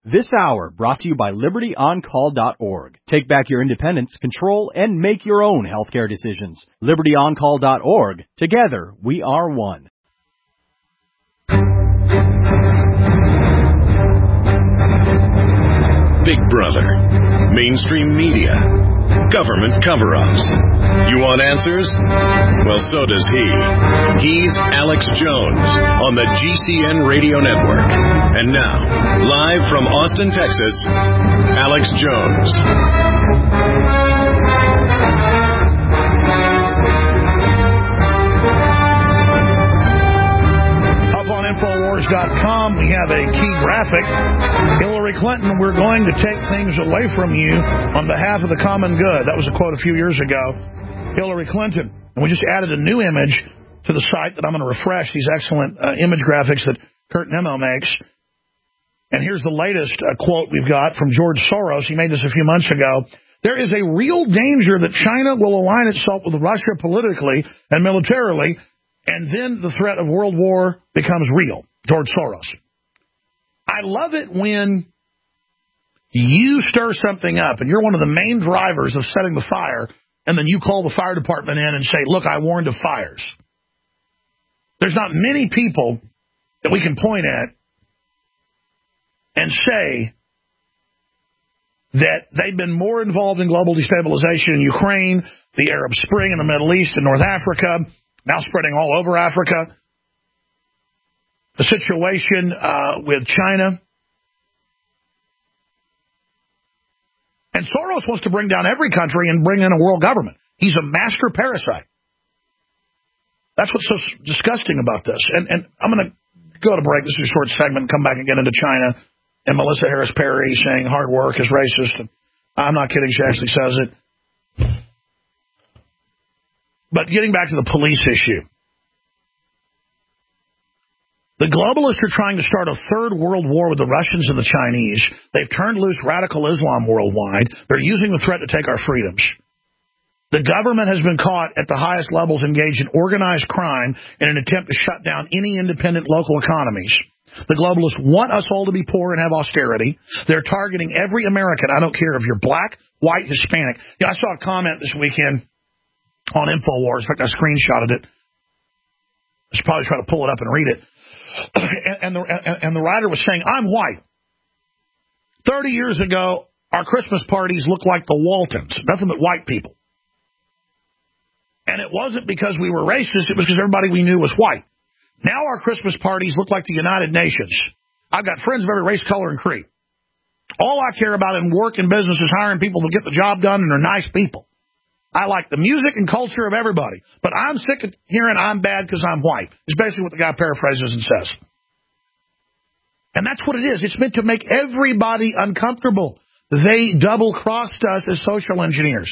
This hour brought to you by LibertyOnCall.org. Take back your independence, control, and make your own healthcare decisions. LibertyOnCall.org. Together, we are one. Big Brother, mainstream media, government cover-ups. You want answers? Well, so does he. He's Alex Jones on the GCN Radio Network. And now, live from Austin, Texas, Alex Jones. Infowars.com, we have a key graphic. Hillary Clinton, we're going to take things away from you on behalf of the common good. That was a quote a few years ago. Hillary Clinton. And we just added a new image to the site that I'm going to refresh, these excellent image graphics that Kurt Nemo makes. And here's the latest quote we've got from George Soros. He made this a few months ago. There is a real danger that China will align itself with Russia politically and militarily, and then the threat of world war becomes real. George Soros. I love it when you stir something up and you're one of the main drivers of setting the fire, and then you call the fire department in and say, look, I warned of fires. There's not many people that we can point at and say that they've been more involved in global destabilization in Ukraine, the Arab Spring in the Middle East and North Africa, now spreading all over Africa, the situation with China. And Soros wants to bring down every country and bring in a world government. He's a master parasite. That's what's so disgusting about this. And I'm going to go to break. This is a short segment, come back and get into China. And Melissa Harris Perry saying hard work is racist. And I'm not kidding. She actually says it. But getting back to the police issue. The globalists are trying to start a third world war with the Russians and the Chinese. They've turned loose radical Islam worldwide. They're using the threat to take our freedoms. The government has been caught at the highest levels engaged in organized crime in an attempt to shut down any independent local economies. The globalists want us all to be poor and have austerity. They're targeting every American. I don't care if you're black, white, Hispanic. Yeah, I saw a comment this weekend on InfoWars. In fact, I screenshotted it. I should probably try to pull it up and read it. And the writer was saying, I'm white. 30 years ago, our Christmas parties looked like the Waltons, nothing but white people. And it wasn't because we were racist, it was because everybody we knew was white. Now our Christmas parties look like the United Nations. I've got friends of every race, color, and creed. All I care about in work and business is hiring people to get the job done, and they're nice people. I like the music and culture of everybody, but I'm sick of hearing I'm bad because I'm white. It's basically what the guy paraphrases and says. And that's what it is. It's meant to make everybody uncomfortable. They double-crossed us as social engineers.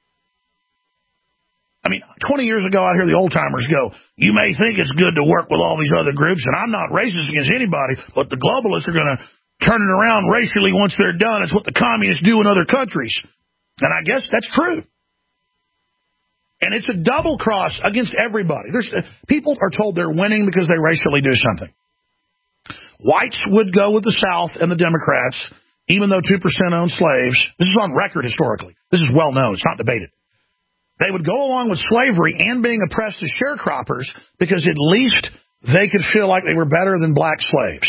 I mean, 20 years ago, I hear the old-timers go, you may think it's good to work with all these other groups, and I'm not racist against anybody, but the globalists are going to turn it around racially once they're done. It's what the communists do in other countries. And I guess that's true. And it's a double cross against everybody. People are told they're winning because they racially do something. Whites would go with the South and the Democrats, even though 2% own slaves. This is on record historically. This is well known. It's not debated. They would go along with slavery and being oppressed as sharecroppers because at least they could feel like they were better than black slaves.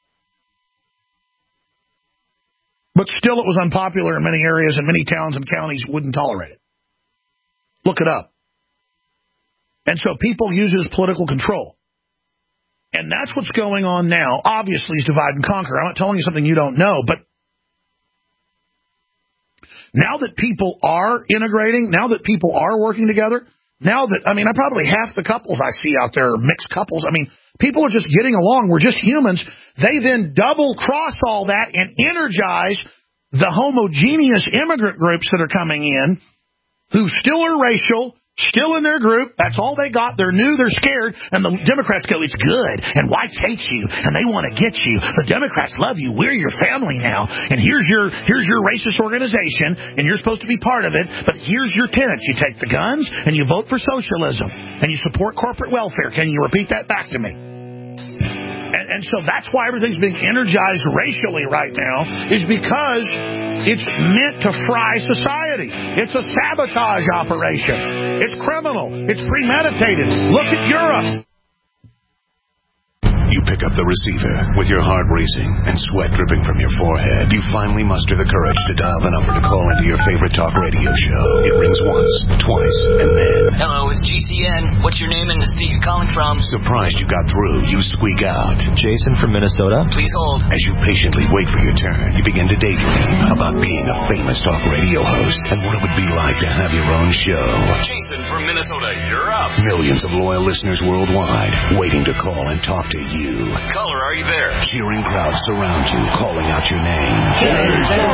But still it was unpopular in many areas, and many towns and counties wouldn't tolerate it. Look it up. And so people use it as political control. And that's what's going on now. Obviously, it's divide and conquer. I'm not telling you something you don't know, but now that people are integrating, now that people are working together, now that, I mean, probably half the couples I see out there are mixed couples. I mean, people are just getting along. We're just humans. They then double-cross all that and energize the homogeneous immigrant groups that are coming in, who still are racial, still in their group. That's all they got. They're new, they're scared, and the Democrats go, it's good, and whites hate you, and they want to get you. The Democrats love you. We're your family now, and here's your racist organization, and you're supposed to be part of it, but here's your tenets. You take the guns, and you vote for socialism, and you support corporate welfare. Can you repeat that back to me? And so that's why everything's being energized racially right now, is because it's meant to fry society. It's a sabotage operation. It's criminal. It's premeditated. Look at Europe. You pick up the receiver with your heart racing and sweat dripping from your forehead. You finally muster the courage to dial the number to call into your favorite talk radio show. It rings once, twice, and then... Hello, it's GCN. What's your name and the state you're calling from? Surprised you got through, you squeak out. Jason from Minnesota. Please hold. As you patiently wait for your turn, you begin to daydream about being a famous talk radio host and what it would be like to have your own show. Jason from Minnesota, you're up. Millions of loyal listeners worldwide waiting to call and talk to you. Caller, are you there? Cheering crowds surround you, calling out your name. Jason!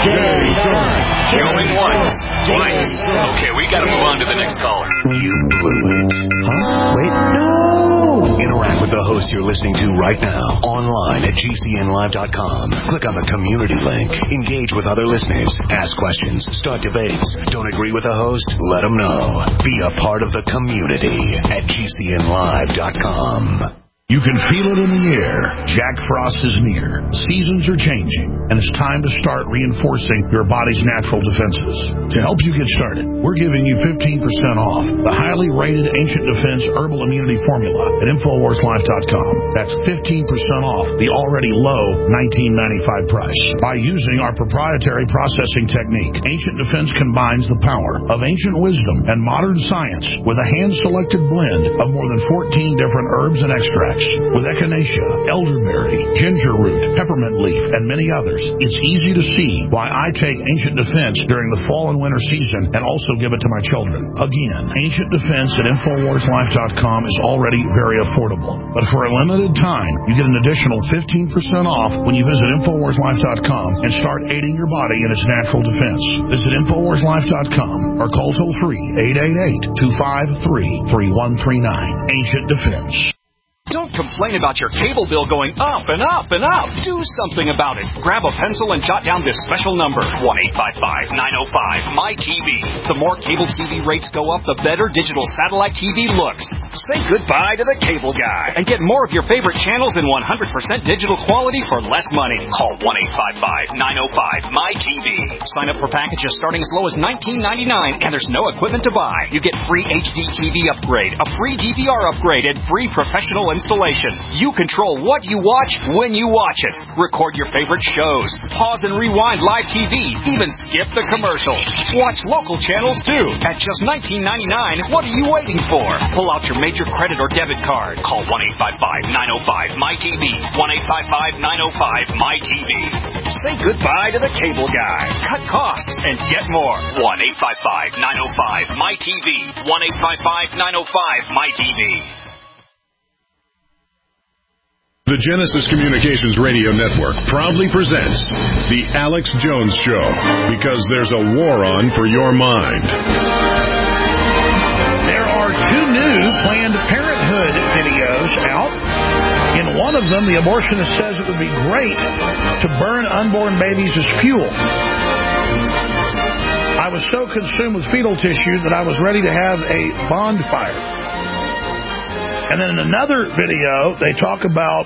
Going once, twice. Okay, we gotta move on to the next caller. You blew it. Huh? Wait, no! Interact with the host you're listening to right now, online at GCNlive.com. Click on the community link. Engage with other listeners. Ask questions. Start debates. Don't agree with the host? Let them know. Be a part of the community at GCNlive.com. You can feel it in the air. Jack Frost is near. Seasons are changing, and it's time to start reinforcing your body's natural defenses. To help you get started, we're giving you 15% off the highly rated Ancient Defense Herbal Immunity Formula at InfoWarsLife.com. That's 15% off the already low $19.95 price. By using our proprietary processing technique, Ancient Defense combines the power of ancient wisdom and modern science with a hand-selected blend of more than 14 different herbs and extracts. With echinacea, elderberry, ginger root, peppermint leaf, and many others, it's easy to see why I take Ancient Defense during the fall and winter season and also give it to my children. Again, Ancient Defense at InfoWarsLife.com is already very affordable. But for a limited time, you get an additional 15% off when you visit InfoWarsLife.com and start aiding your body in its natural defense. Visit InfoWarsLife.com or call toll-free 888-253-3139. Ancient Defense. Don't complain about your cable bill going up and up and up. Do something about it. Grab a pencil and jot down this special number, 1-855-905-MY-TV. The more cable TV rates go up, the better digital satellite TV looks. Say goodbye to the cable guy and get more of your favorite channels in 100% digital quality for less money. Call 1-855-905-MY-TV. Sign up for packages starting as low as $19.99, and there's no equipment to buy. You get free HD TV upgrade, a free DVR upgrade, and free professional installation. You control what you watch when you watch it. Record your favorite shows. Pause and rewind live TV. Even skip the commercials. Watch local channels too. At just $19.99, what are you waiting for? Pull out your major credit or debit card. Call 1-855-905-MY-TV. 1-855-905-MY-TV. Say goodbye to the cable guy. Cut costs and get more. 1-855-905-MY-TV. 1-855-905-MY-TV. The Genesis Communications Radio Network proudly presents The Alex Jones Show, because there's a war on for your mind. There are 2 new Planned Parenthood videos out. In one of them, the abortionist says it would be great to burn unborn babies as fuel. I was so consumed with fetal tissue that I was ready to have a bonfire. And then in another video, they talk about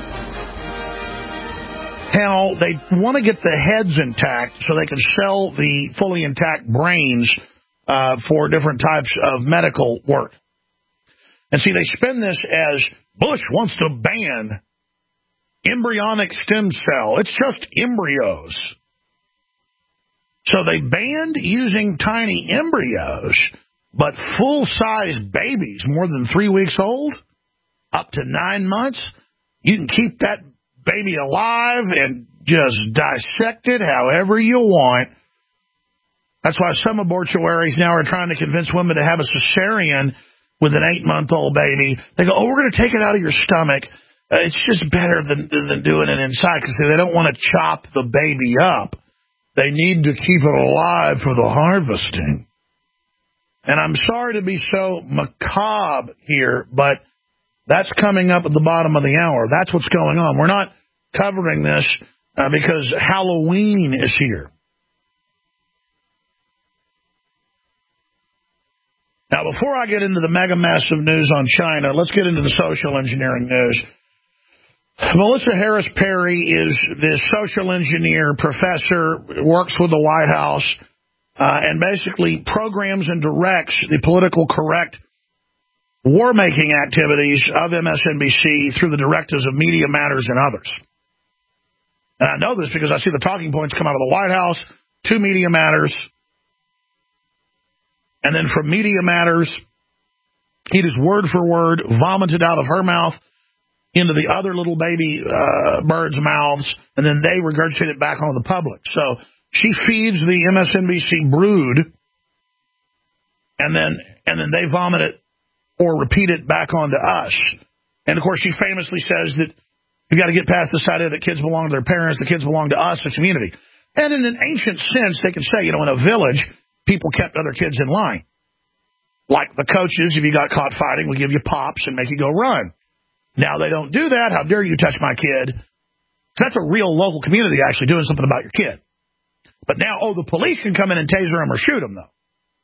how they want to get the heads intact so they can sell the fully intact brains for different types of medical work. And see, they spin this as Bush wants to ban embryonic stem cell. It's just embryos. So they banned using tiny embryos, but full-size babies, more than 3 weeks old, up to 9 months, you can keep that baby alive and just dissect it however you want. That's why some abortuaries now are trying to convince women to have a cesarean with an 8-month-old baby. They go, we're going to take it out of your stomach. It's just better than doing it inside, because they don't want to chop the baby up. They need to keep it alive for the harvesting. And I'm sorry to be so macabre here, but that's coming up at the bottom of the hour. That's what's going on. We're not covering this because Halloween is here. Now, before I get into the mega massive news on China, let's get into the social engineering news. Melissa Harris Perry is this social engineer professor, works with the White House, and basically programs and directs the political correct war-making activities of MSNBC through the directives of Media Matters and others. And I know this because I see the talking points come out of the White House to Media Matters, and then from Media Matters, it is word for word vomited out of her mouth into the other little baby birds' mouths, and then they regurgitate it back onto the public. So she feeds the MSNBC brood, and then they vomit it or repeat it back onto us. And, of course, she famously says that you've got to get past this idea that kids belong to their parents, the kids belong to us, the community. And in an ancient sense, they can say, in a village, people kept other kids in line. Like the coaches, if you got caught fighting, would give you pops and make you go run. Now they don't do that. How dare you touch my kid? That's a real local community actually doing something about your kid. But now, the police can come in and taser them or shoot them, though.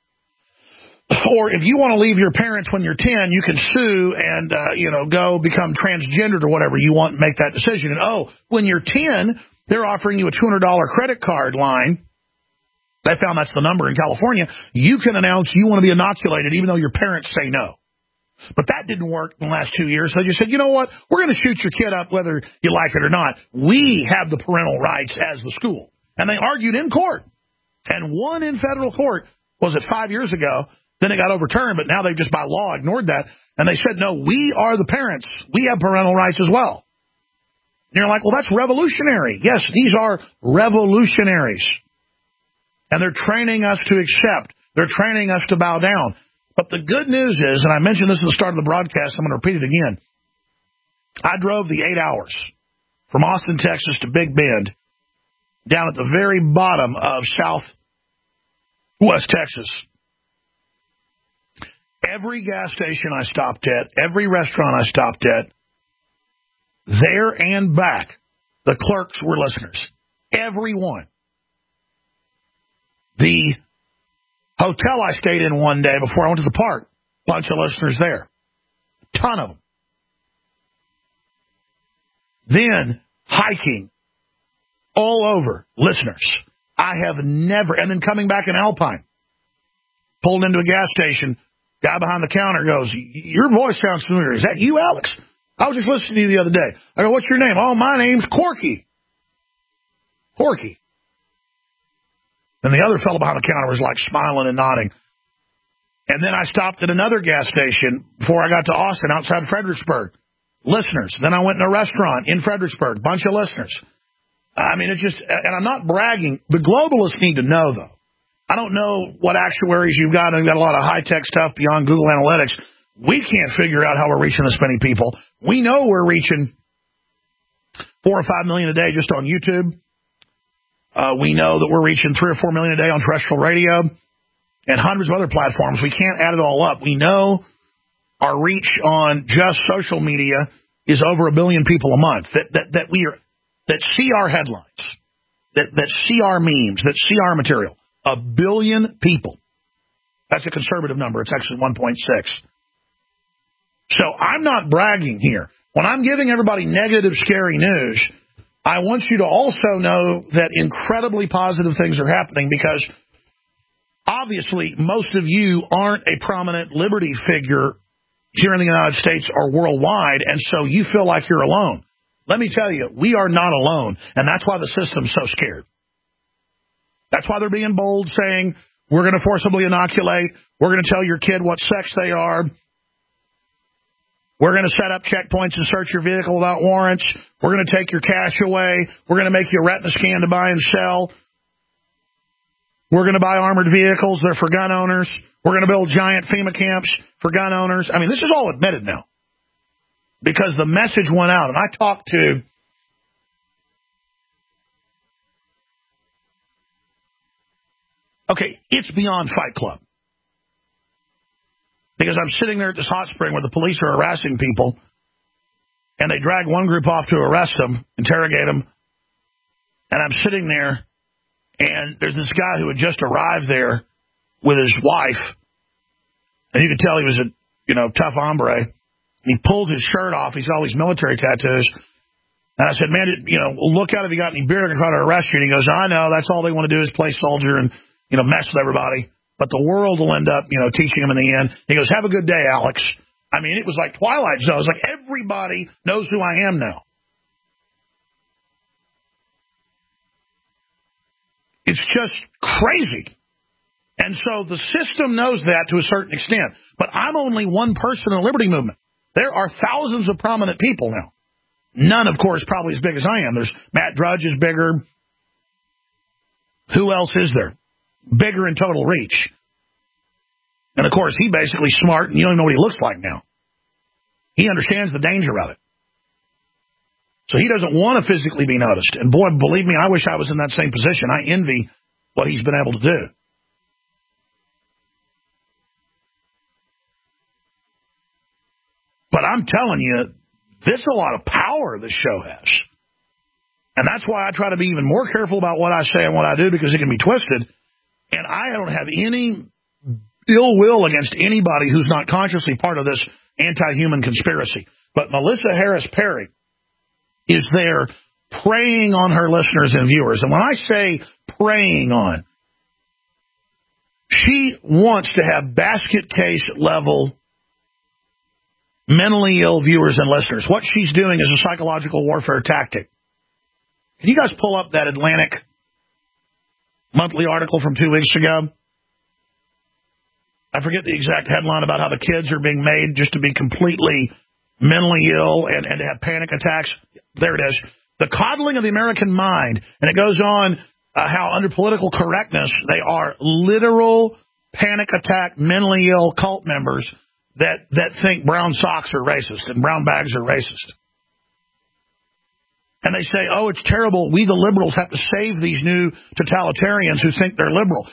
Or if you want to leave your parents when you're 10, you can sue and, go become transgendered or whatever you want and make that decision. And, when you're 10, they're offering you a $200 credit card line. They found that's the number in California. You can announce you want to be inoculated even though your parents say no. But that didn't work in the last 2 years. So they just said, you know what? We're going to shoot your kid up whether you like it or not. We have the parental rights as the school. And they argued in court. And won in federal court. Was it 5 years ago? Then it got overturned, but now they've just by law ignored that. And they said, no, we are the parents. We have parental rights as well. And you're like, well, that's revolutionary. Yes, these are revolutionaries. And they're training us to accept. They're training us to bow down. But the good news is, and I mentioned this at the start of the broadcast, I'm going to repeat it again. I drove the 8 hours from Austin, Texas to Big Bend, down at the very bottom of southwest Texas. Every gas station I stopped at, every restaurant I stopped at, there and back, the clerks were listeners. Every one. The hotel I stayed in one day before I went to the park, bunch of listeners there. A ton of them. Then, hiking, all over, listeners. I have never, and then coming back in Alpine, pulled into a gas station, guy behind the counter goes, your voice sounds familiar. Is that you, Alex? I was just listening to you the other day. I go, what's your name? Oh, my name's Corky. Corky. And the other fellow behind the counter was like smiling and nodding. And then I stopped at another gas station before I got to Austin, outside Fredericksburg. Listeners. Then I went in a restaurant in Fredericksburg. Bunch of listeners. I mean, it's just, and I'm not bragging. The globalists need to know, though. I don't know what actuaries you've got, and you've got a lot of high-tech stuff beyond Google Analytics. We can't figure out how we're reaching this many people. We know we're reaching 4 or 5 million a day just on YouTube. We know that we're reaching 3 or 4 million a day on terrestrial radio and hundreds of other platforms. We can't add it all up. We know our reach on just social media is over 1 billion people a month that see our headlines, that see our memes, that see our material. 1 billion people. That's a conservative number. It's actually 1.6. So I'm not bragging here. When I'm giving everybody negative, scary news, I want you to also know that incredibly positive things are happening because obviously most of you aren't a prominent liberty figure here in the United States or worldwide, and so you feel like you're alone. Let me tell you, we are not alone, and that's why the system's so scared. That's why they're being bold, saying, we're going to forcibly inoculate. We're going to tell your kid what sex they are. We're going to set up checkpoints and search your vehicle without warrants. We're going to take your cash away. We're going to make you a retina scan to buy and sell. We're going to buy armored vehicles. They're for gun owners. We're going to build giant FEMA camps for gun owners. I mean, this is all admitted now because the message went out. And I talked to okay, it's beyond Fight Club. Because I'm sitting there at this hot spring where the police are harassing people, and they drag one group off to arrest them, interrogate them, and I'm sitting there, and there's this guy who had just arrived there with his wife, and you could tell he was a tough hombre. He pulls his shirt off. He's got all these military tattoos, And I said, man, look out if you got any beer, they're going to try to arrest you. And he goes, I know, that's all they want to do is play soldier and, mess with everybody. But the world will end up, teaching them in the end. He goes, have a good day, Alex. I mean, it was like Twilight Zone. It was like everybody knows who I am now. It's just crazy. And so the system knows that to a certain extent. But I'm only one person in the liberty movement. There are thousands of prominent people now. None, of course, probably as big as I am. There's Matt Drudge is bigger. Who else is there? Bigger in total reach. And, of course, he's basically smart, and you don't even know what he looks like now. He understands the danger of it. So he doesn't want to physically be noticed. And, boy, believe me, I wish I was in that same position. I envy what he's been able to do. But I'm telling you, this is a lot of power this show has. And that's why I try to be even more careful about what I say and what I do, because it can be twisted. And I don't have any ill will against anybody who's not consciously part of this anti-human conspiracy. But Melissa Harris Perry is there preying on her listeners and viewers. And when I say preying on, she wants to have basket case level mentally ill viewers and listeners. What she's doing is a psychological warfare tactic. Can you guys pull up that Atlantic monthly article from 2 weeks ago? I forget the exact headline about how the kids are being made just to be completely mentally ill and to have panic attacks. There it is. The coddling of the American mind. And it goes on how under political correctness, they are literal panic attack, mentally ill cult members that think brown socks are racist and brown bags are racist. And they say, oh, it's terrible. We, the liberals, have to save these new totalitarians who think they're liberal.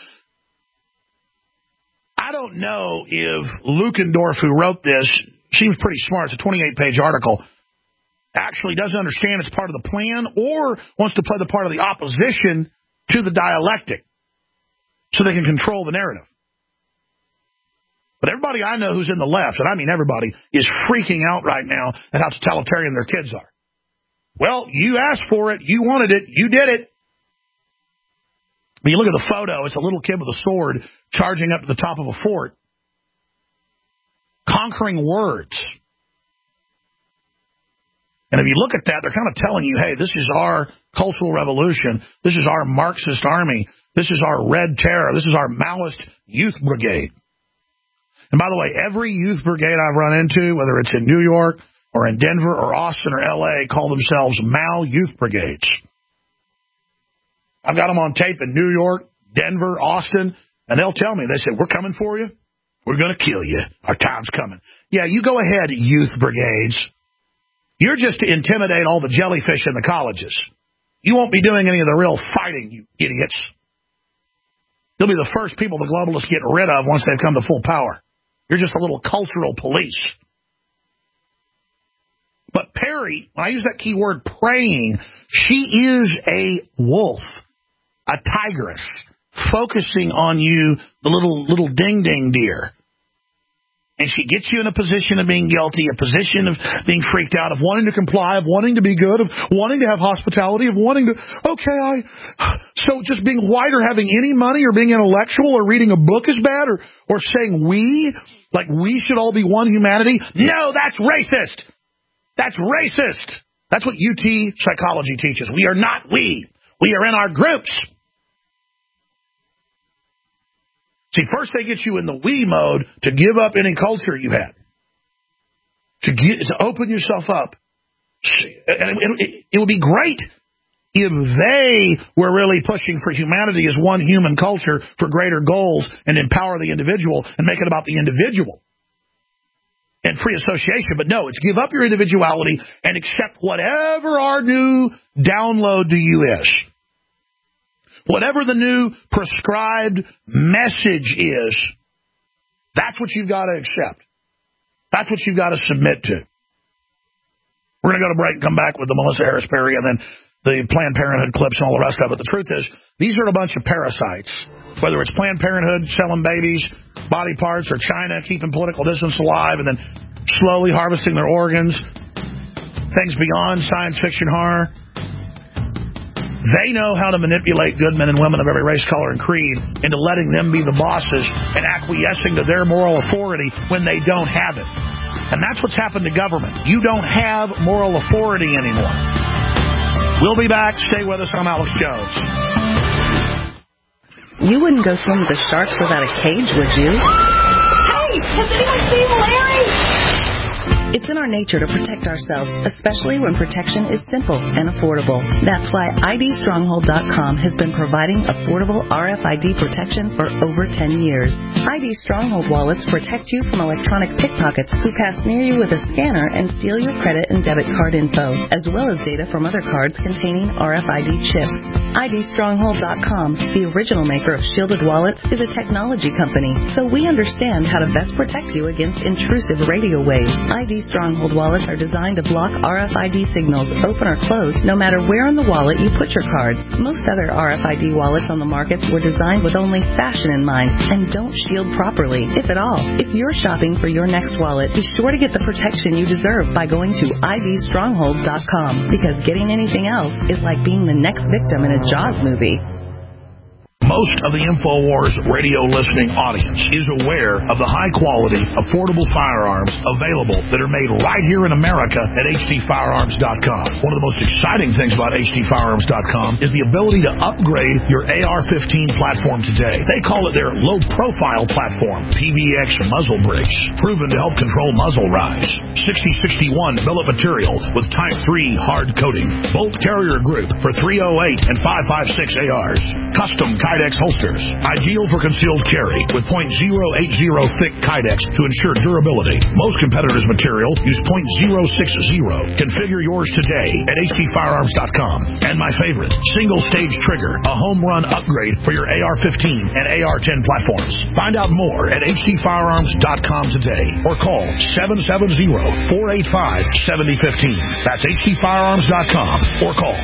I don't know if Lukendorf, who wrote this, seems pretty smart. It's a 28-page article. Actually doesn't understand it's part of the plan or wants to play the part of the opposition to the dialectic so they can control the narrative. But everybody I know who's in the left, and I mean everybody, is freaking out right now at how totalitarian their kids are. Well, you asked for it. You wanted it. You did it. When you look at the photo, it's a little kid with a sword charging up to the top of a fort, conquering words. And if you look at that, they're kind of telling you, hey, this is our cultural revolution. This is our Marxist army. This is our Red Terror. This is our Maoist youth brigade. And by the way, every youth brigade I've run into, whether it's in New York or in Denver or Austin or L.A., call themselves Mao youth brigades. I've got them on tape in New York, Denver, Austin, and they'll tell me, they say, we're coming for you. We're going to kill you. Our time's coming. Yeah, you go ahead, youth brigades. You're just to intimidate all the jellyfish in the colleges. You won't be doing any of the real fighting, you idiots. You'll be the first people the globalists get rid of once they've come to full power. You're just a little cultural police. But Perry, when I use that key word, praying, she is a wolf, a tigress, focusing on you, the little ding-ding deer. And she gets you in a position of being guilty, a position of being freaked out, of wanting to comply, of wanting to be good, of wanting to have hospitality, of wanting to, so just being white or having any money or being intellectual or reading a book is bad or saying like we should all be one humanity. No, that's racist. That's racist. That's what UT psychology teaches. We are not we. We are in our groups. See, first they get you in the we mode to give up any culture you had, to open yourself up. And it would be great if they were really pushing for humanity as one human culture for greater goals and empower the individual and make it about the individual and free association. But no, it's give up your individuality and accept whatever our new download to you is. Whatever the new prescribed message is, that's what you've got to accept. That's what you've got to submit to. We're going to go to break and come back with the Melissa Harris Perry and then the Planned Parenthood clips and all the rest of it. The truth is, these are a bunch of parasites. Whether it's Planned Parenthood selling babies, body parts, or China keeping political distance alive and then slowly harvesting their organs. things beyond science fiction horror. They know how to manipulate good men and women of every race, color, and creed into letting them be the bosses and acquiescing to their moral authority when they don't have it. And that's what's happened to government. You don't have moral authority anymore. We'll be back. Stay with us. I'm Alex Jones. You wouldn't go swim with the sharks without a cage, would you? Hey, has anyone seen Larry? It's in our nature to protect ourselves, especially when protection is simple and affordable. That's why IDStronghold.com has been providing affordable RFID protection for over 10 years. ID Stronghold wallets protect you from electronic pickpockets who pass near you with a scanner and steal your credit and debit card info, as well as data from other cards containing RFID chips. IDStronghold.com, the original maker of shielded wallets, is a technology company, so we understand how to best protect you against intrusive radio waves. ID Stronghold wallets are designed to block RFID signals, open or close, no matter where in the wallet you put your cards. Most other RFID wallets on the market were designed with only fashion in mind and don't shield properly, if at all. If you're shopping for your next wallet, be sure to get the protection you deserve by going to IDStronghold.com, because getting anything else is like being the next victim in a Jaws movie. Most of the InfoWars radio listening audience is aware of the high-quality, affordable firearms available that are made right here in America at HDFirearms.com. One of the most exciting things about HDFirearms.com is the ability to upgrade your AR-15 platform today. They call it their low-profile platform, PBX muzzle brakes, proven to help control muzzle rise. 6061 billet material with Type 3 hard coating. Bolt carrier group for 308 and 5.56 ARs. Custom Kydex holsters, ideal for concealed carry with .080 thick Kydex to ensure durability. Most competitors' material use .060. Configure yours today at HDFirearms.com. And my favorite, single-stage trigger, a home run upgrade for your AR-15 and AR-10 platforms. Find out more at HDFirearms.com today or call 770-485-7015. That's HDFirearms.com or call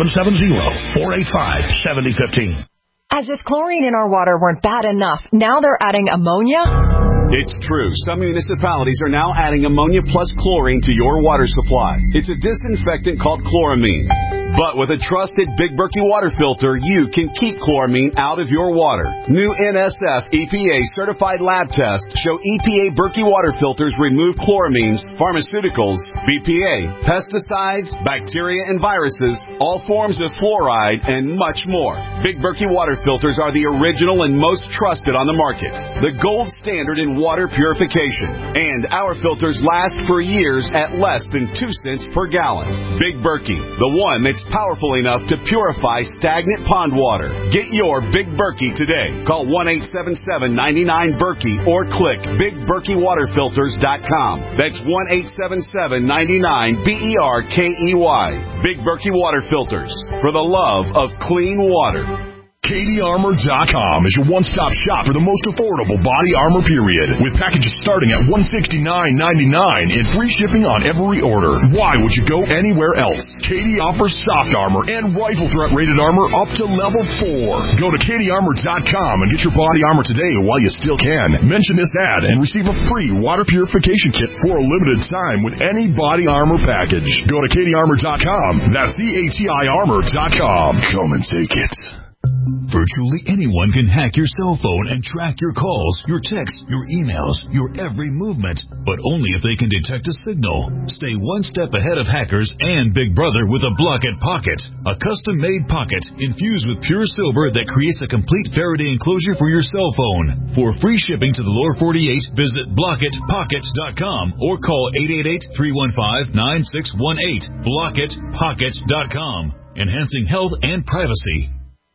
770-485-7015. As if chlorine in our water weren't bad enough, now they're adding ammonia? It's true. Some municipalities are now adding ammonia plus chlorine to your water supply. It's a disinfectant called chloramine. But with a trusted Big Berkey water filter, you can keep chloramine out of your water. New NSF EPA certified lab tests show EPA Berkey water filters remove chloramines, pharmaceuticals, BPA, pesticides, bacteria and viruses, all forms of fluoride, and much more. Big Berkey water filters are the original and most trusted on the market. The gold standard in water purification. And our filters last for years at less than 2 cents per gallon. Big Berkey, the one that's powerful enough to purify stagnant pond water. Get your Big Berkey today. Call 1-877-99-BERKEY or click BigBerkeyWaterFilters.com. That's 1-877-99-BERKEY. Big Berkey Water Filters, for the love of clean water. KDArmor.com is your one-stop shop for the most affordable body armor period, with packages starting at $169.99 and free shipping on every order. Why would you go anywhere else? KD offers soft armor and rifle threat rated armor up to level 4. Go to KDArmor.com and get your body armor today while you still can. Mention this ad and receive a free water purification kit for a limited time with any body armor package. Go to KDArmor.com. That's CATIarmor.com. Come and take it. Virtually anyone can hack your cell phone and track your calls, your texts, your emails, your every movement, but only if they can detect a signal. Stay one step ahead of hackers and Big Brother with a Blockit Pocket, a custom-made pocket infused with pure silver that creates a complete Faraday enclosure for your cell phone. For free shipping to the lower 48, visit BlockitPocket.com or call 888-315-9618. BlockitPocket.com, enhancing health and privacy.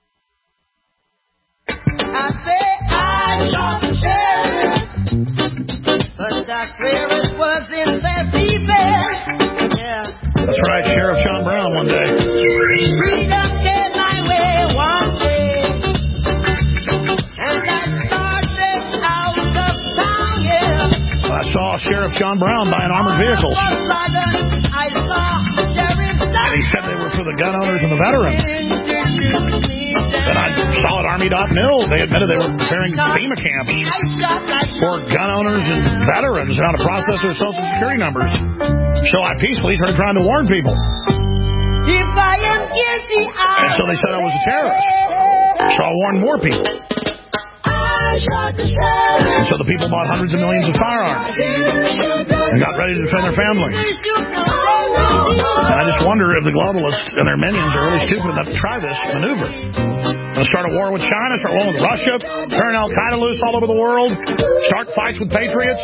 I say I shot the sheriff, but I swear it was in self-defense. Yeah. That's right, Sheriff John Brown one day. Freedom came my way one day, and I started out of town, yeah. I saw Sheriff John Brown buying armored vehicles. I saw the sheriff. And he said they were for the gun owners and the veterans. Then I solid armor Army.mil, they admitted they were preparing FEMA camps for gun owners and veterans and how to process their Social Security numbers. So I peacefully started trying to warn people. If I am guilty, and so they said I was a terrorist. So I warned more people. And so the people bought hundreds of millions of firearms and got ready to defend their families. And I just wonder if the globalists and their minions are really stupid enough to try this maneuver. They'll start a war with China, start a war with Russia, turn Al-Qaeda loose all over the world, start fights with patriots.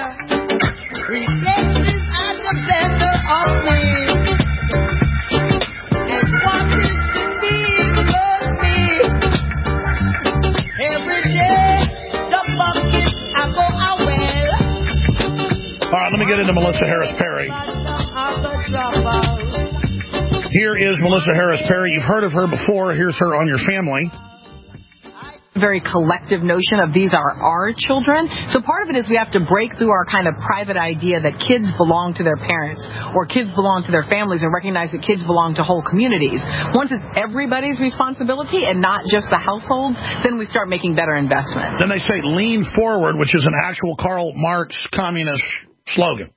All right, let me get into Melissa Harris Perry. Here is Melissa Harris Perry. You've heard of her before. Here's her on Your Family. Very collective notion of these are our children. So part of it is we have to break through our kind of private idea that kids belong to their parents or kids belong to their families and recognize that kids belong to whole communities. Once it's everybody's responsibility and not just the households, then we start making better investments. Then they say lean forward, which is an actual Karl Marx communist slogan.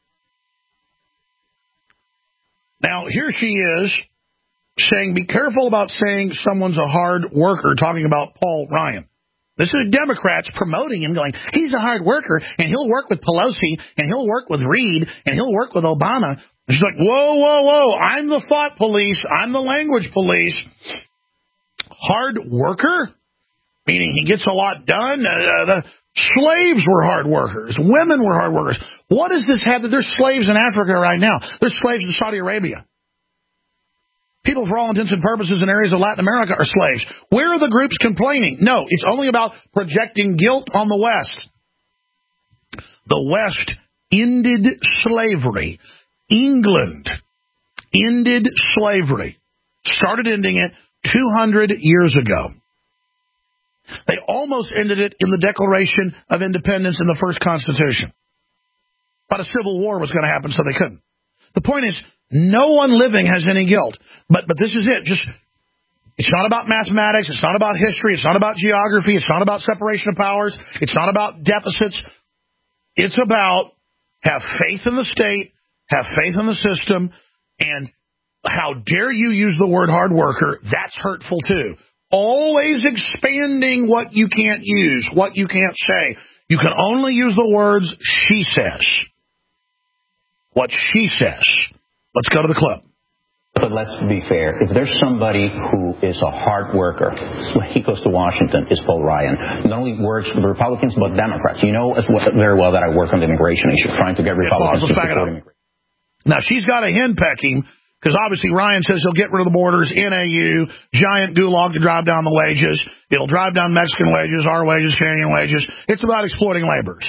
Now, here she is saying, be careful about saying someone's a hard worker, talking about Paul Ryan. This is Democrats promoting him, going, he's a hard worker, and he'll work with Pelosi, and he'll work with Reid, and he'll work with Obama. And she's like, whoa, whoa, whoa, I'm the thought police, I'm the language police. Hard worker? Meaning he gets a lot done? The slaves were hard workers. Women were hard workers. What does this have? There's slaves in Africa right now. There's slaves in Saudi Arabia. People, for all intents and purposes, in areas of Latin America are slaves. Where are the groups complaining? No, it's only about projecting guilt on the West. The West ended slavery. England ended slavery. Started ending it 200 years ago. They almost ended it in the Declaration of Independence in the first Constitution. But a civil war was going to happen, so they couldn't. The point is, no one living has any guilt. But this is it. It's not about mathematics. It's not about history. It's not about geography. It's not about separation of powers. It's not about deficits. It's about have faith in the state, have faith in the system, and how dare you use the word hard worker? That's hurtful too. Always expanding what you can't use, what you can't say. You can only use the words she says. What she says. Let's go to the clip. But let's be fair. If there's somebody who is a hard worker, when he goes to Washington, is Paul Ryan. Not only works with the Republicans, but Democrats. You know very well that I work on the immigration issue, trying to get Republicans to support immigration. Now, she's got to henpeck him, because obviously Ryan says he'll get rid of the borders, NAU, giant gulag to drive down the wages. It'll drive down Mexican wages, our wages, Canadian wages. It's about exploiting laborers.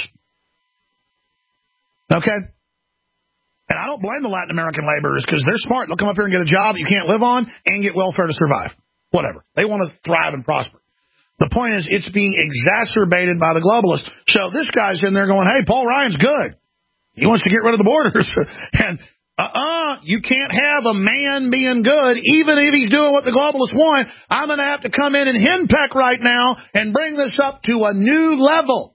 Okay? And I don't blame the Latin American laborers, because they're smart. They'll come up here and get a job that you can't live on and get welfare to survive. Whatever. They want to thrive and prosper. The point is, it's being exacerbated by the globalists. So this guy's in there going, hey, Paul Ryan's good. He wants to get rid of the borders. And you can't have a man being good, even if he's doing what the globalists want. I'm going to have to come in and henpeck right now and bring this up to a new level.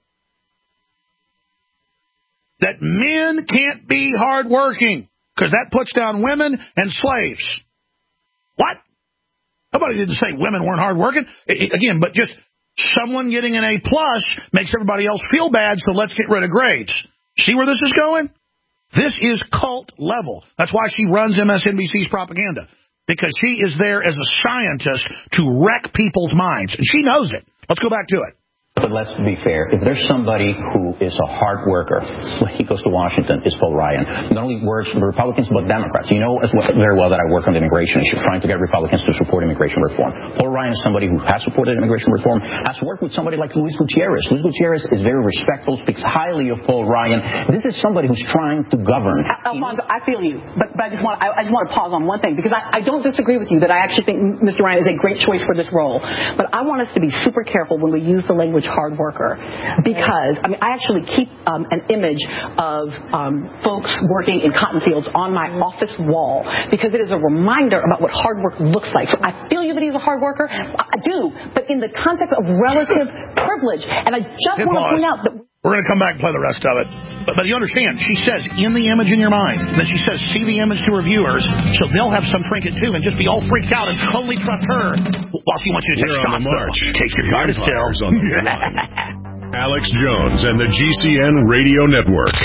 That men can't be hardworking, because that puts down women and slaves. What? Nobody didn't say women weren't hardworking. Again, but just someone getting an A+ makes everybody else feel bad, so let's get rid of grades. See where this is going? This is cult level. That's why she runs MSNBC's propaganda, because she is there as a scientist to wreck people's minds, and she knows it. Let's go back to it. But let's be fair. If there's somebody who is a hard worker, when he goes to Washington, is Paul Ryan. Not only works with the Republicans, but Democrats. You know very well that I work on the immigration issue, trying to get Republicans to support immigration reform. Paul Ryan is somebody who has supported immigration reform, has worked with somebody like Luis Gutierrez. Luis Gutierrez is very respectful, speaks highly of Paul Ryan. This is somebody who's trying to govern. Alfonso, I feel you, but I just want to pause on one thing, because I don't disagree with you that I actually think Mr. Ryan is a great choice for this role. But I want us to be super careful when we use the language huge hard worker because, I mean, I actually keep an image of folks working in cotton fields on my office wall because it is a reminder about what hard work looks like. So I feel you that he's a hard worker. I do, but in the context of relative privilege. And I just want to point out that we're going to come back and play the rest of it. But you understand, she says, in the image in your mind. And then she says, see the image to her viewers, so they'll have some trinket too and just be all freaked out and totally trust her while she wants you to take shots. Take your guard still. Alex Jones and the GCN Radio Network.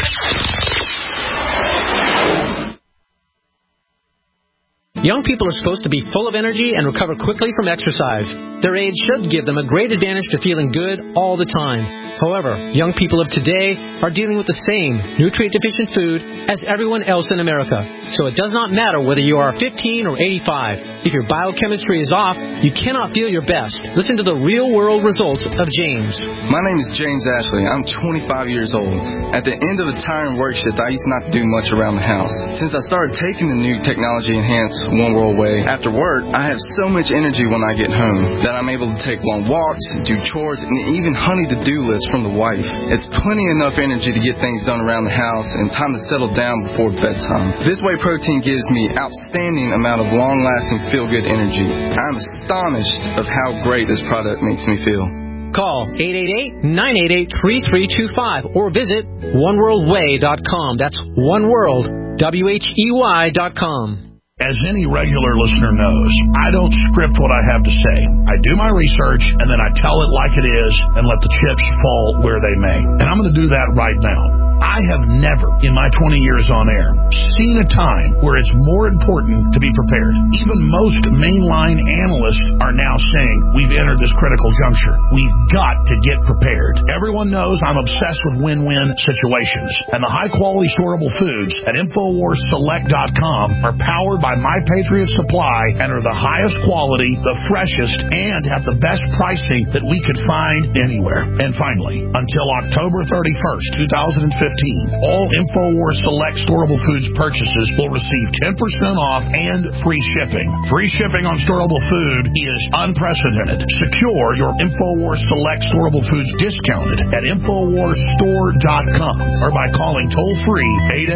Young people are supposed to be full of energy and recover quickly from exercise. Their age should give them a great advantage to feeling good all the time. However, young people of today are dealing with the same nutrient-deficient food as everyone else in America. So it does not matter whether you are 15 or 85. If your biochemistry is off, you cannot feel your best. Listen to the real-world results of James. My name is James Ashley. I'm 25 years old. At the end of a tiring work shift, I used not to do much around the house. Since I started taking the new technology-enhanced One World Way, after work, I have so much energy when I get home that I'm able to take long walks, do chores, and even honey-to-do lists from the wife. It's plenty enough energy to get things done around the house and time to settle down before bedtime. This Whey protein gives me outstanding amount of long-lasting feel-good energy. I'm astonished of how great this product makes me feel. Call 888-988-3325 or visit oneworldway.com. That's oneworld, WHEY.com. As any regular listener knows, I don't script what I have to say. I do my research, and then I tell it like it is and let the chips fall where they may. And I'm going to do that right now. I have never, in my 20 years on air, seen a time where it's more important to be prepared. Even most mainline analysts are now saying we've entered this critical juncture. We've got to get prepared. Everyone knows I'm obsessed with win-win situations. And the high-quality storable foods at InfoWarsSelect.com are powered by My Patriot Supply and are the highest quality, the freshest, and have the best pricing that we could find anywhere. And finally, until October 31st, 2015, all InfoWars Select storable foods purchases will receive 10% off and free shipping. Free shipping on storable food is unprecedented. Secure your InfoWars Select storable foods discounted at InfoWarsStore.com or by calling toll-free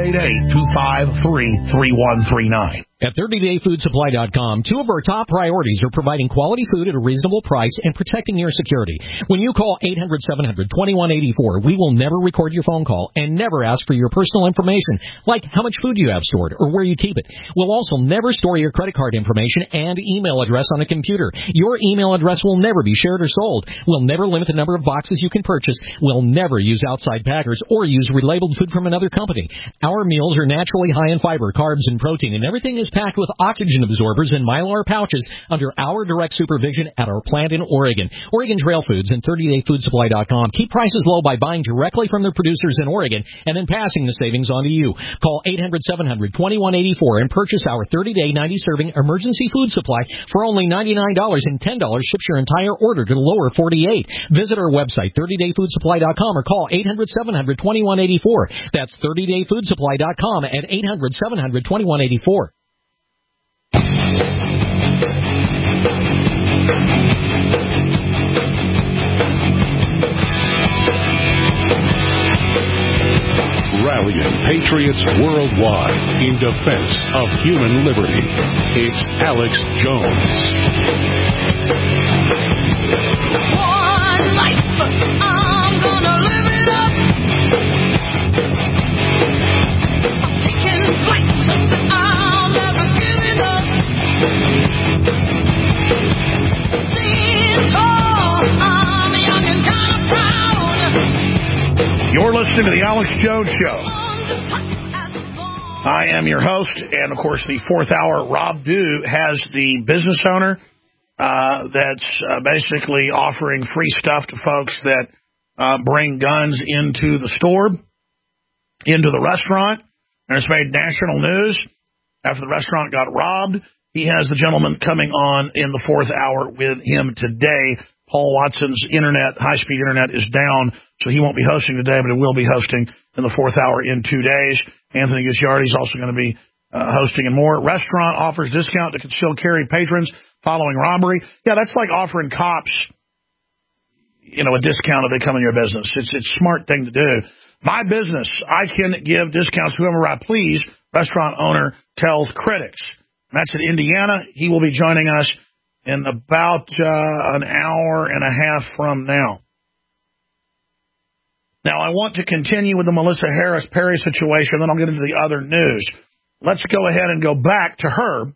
888-253-3139. At 30dayfoodsupply.com, two of our top priorities are providing quality food at a reasonable price and protecting your security. When you call 800-700-2184, we will never record your phone call and never ask for your personal information, like how much food you have stored or where you keep it. We'll also never store your credit card information and email address on a computer. Your email address will never be shared or sold. We'll never limit the number of boxes you can purchase. We'll never use outside packers or use relabeled food from another company. Our meals are naturally high in fiber, carbs, and protein, and everything is packed with oxygen absorbers and Mylar pouches under our direct supervision at our plant in Oregon. Oregon Trail Foods and 30dayfoodsupply.com keep prices low by buying directly from their producers in Oregon and then passing the savings on to you. Call 800-700-2184 and purchase our 30-day 90-serving emergency food supply for only $99 and $10 ships your entire order to the lower 48. Visit our website, 30dayfoodsupply.com, or call 800-700-2184. That's 30dayfoodsupply.com at 800-700-2184. Rallying patriots worldwide in defense of human liberty. It's Alex Jones. One life, I'm gonna live it up. I'm taking flight, I'll never give it up. Stand tall, I'm young and kind of proud. You're listening to the Alex Jones Show. I am your host, and of course, the fourth hour, Rob Dew has the business owner that's basically offering free stuff to folks that bring guns into the store, into the restaurant, and it's made national news after the restaurant got robbed. He has the gentleman coming on in the fourth hour with him today. Paul Watson's internet, high-speed internet, is down, so he won't be hosting today, but he will be hosting in the fourth hour in 2 days. Anthony Gucciardi is also going to be hosting and more. Restaurant offers discount to concealed carry patrons following robbery. Yeah, that's like offering cops, a discount if they come in your business. It's a smart thing to do. My business, I can give discounts to whoever I please, restaurant owner tells critics. That's in Indiana. He will be joining us in about an hour and a half from now. Now, I want to continue with the Melissa Harris Perry situation, then I'll get into the other news. Let's go ahead and go back to her.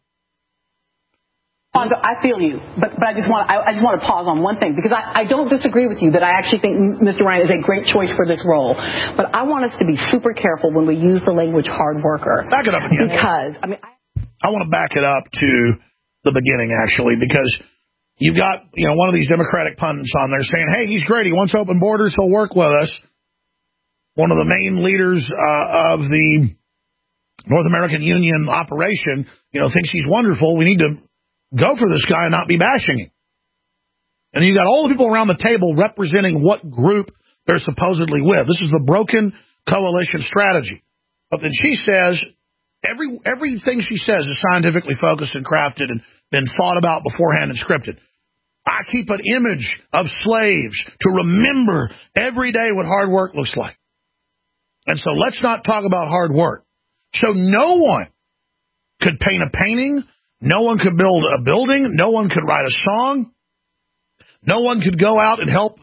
I feel you, but I just want to pause on one thing, because I don't disagree with you that I actually think Mr. Ryan is a great choice for this role. But I want us to be super careful when we use the language hard worker. Back it up again. Because, I want to back it up to the beginning, actually, because you've got, one of these Democratic pundits on there saying, hey, he's great. He wants open borders. He'll work with us. One of the main leaders of the North American Union operation, thinks he's wonderful. We need to go for this guy and not be bashing him. And you got all the people around the table representing what group they're supposedly with. This is the broken coalition strategy. But then she says, everything she says is scientifically focused and crafted and been thought about beforehand and scripted. I keep an image of slaves to remember every day what hard work looks like. And so let's not talk about hard work. So no one could paint a painting. No one could build a building. No one could write a song. No one could go out and help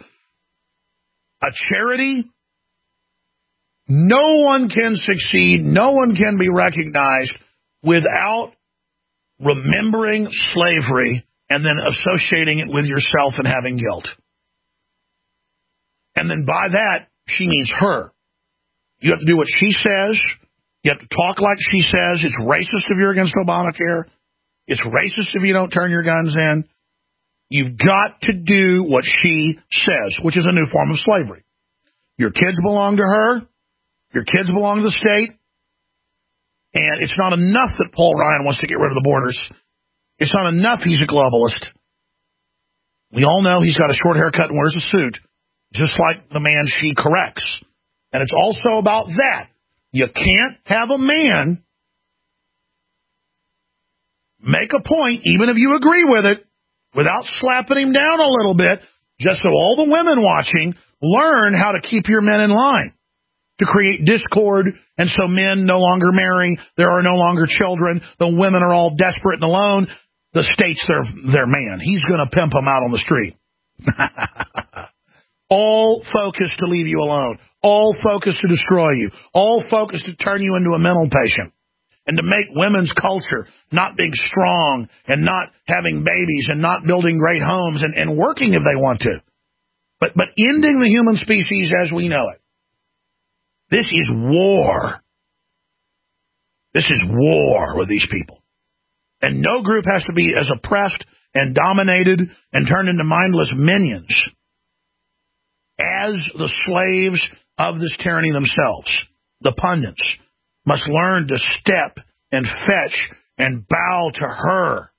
a charity. No one can succeed. No one can be recognized without remembering slavery and then associating it with yourself and having guilt. And then by that, she means her. You have to do what she says. You have to talk like she says. It's racist if you're against Obamacare. It's racist if you don't turn your guns in. You've got to do what she says, which is a new form of slavery. Your kids belong to her. Your kids belong to the state. And it's not enough that Paul Ryan wants to get rid of the borders. It's not enough he's a globalist. We all know he's got a short haircut and wears a suit, just like the man she corrects. And it's also about that. You can't have a man make a point, even if you agree with it, without slapping him down a little bit, just so all the women watching learn how to keep your men in line, to create discord, and so men no longer marry, there are no longer children, the women are all desperate and alone, the state's their man. He's going to pimp them out on the street. All focus to leave you alone. All focus to destroy you. All focus to turn you into a mental patient. And to make women's culture not being strong and not having babies and not building great homes and working if they want to. But ending the human species as we know it. This is war. This is war with these people. And no group has to be as oppressed and dominated and turned into mindless minions as the slaves of this tyranny themselves. The pundits must learn to step and fetch and bow to her.